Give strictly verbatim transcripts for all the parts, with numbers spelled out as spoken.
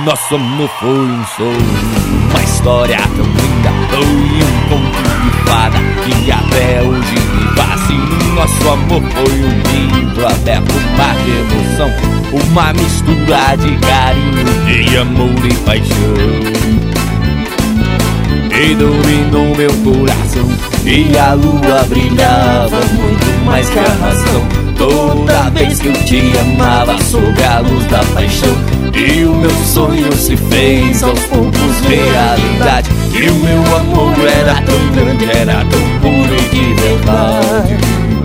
nosso amor foi um sonho, uma história tão linda, foi um conto de fada que até hoje me fascina. O nosso amor foi um livro aberto, um mar de emoção, uma mistura de carinho, de amor e paixão. E dominou meu coração, e a lua brilhava muito mais que a razão. Toda vez que eu te amava sob a luz da paixão, e o meu sonho se fez aos poucos realidade. E o meu amor era tão grande, era tão puro e de verdade.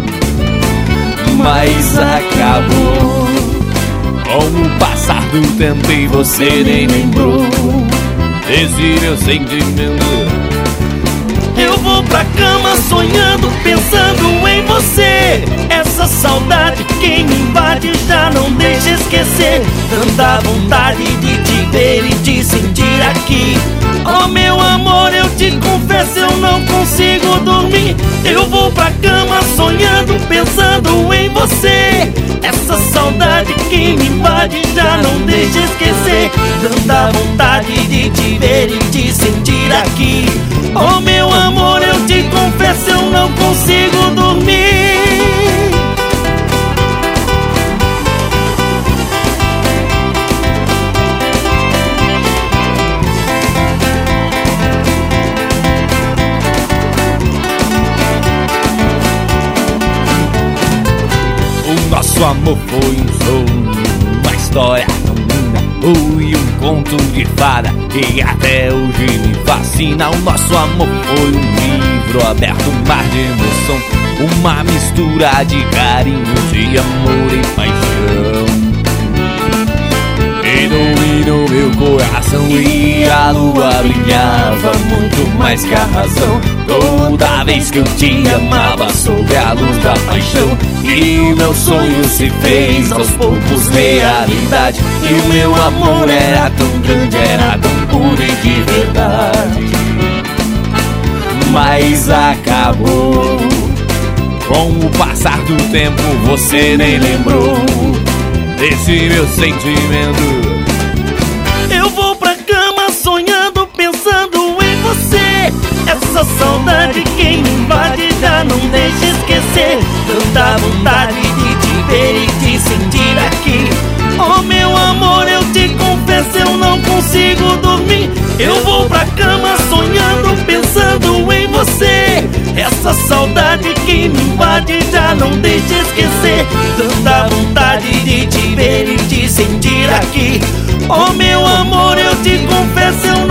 Mas acabou com o passar do tempo e você nem lembrou desse meu sentimento. Eu vou pra cama sonhando, pensando em você. Essa saudade que me invade já não deixa esquecer. Tanta vontade de te ver e te sentir aqui. Oh meu amor, eu te confesso, eu não consigo dormir. Eu vou pra cama sonhando, pensando em você. Essa saudade que me invade já não deixa esquecer. Tanta vontade de te ver e te sentir aqui. Oh meu amor, eu te confesso, eu não consigo dormir. O nosso amor foi um sonho, uma história tão linda, foi um conto de fada que até hoje me fascina. O nosso amor foi um livro aberto, um mar de emoção, uma mistura de carinho, de amor e paixão. E dominou meu coração, e a lua brilhava muito mais que a razão. Toda vez que eu te amava sob a luz da paixão, e o meu sonho se fez aos poucos realidade. E o meu amor era tão grande, era tão puro e de verdade. Mas acabou com o passar do tempo, você nem lembrou desse meu sentimento. Eu vou pra cama sonhando, pensando em você. Essa saudade que me invade já não deixa esquecer. Tanta vontade de te ver e te sentir aqui. Oh meu amor, eu te confesso, eu não consigo dormir. Eu vou pra cama sonhando, pensando em você. Essa saudade que me invade já não deixa esquecer. Tanta vontade de te ver e te sentir aqui. Oh meu amor, eu te confesso, eu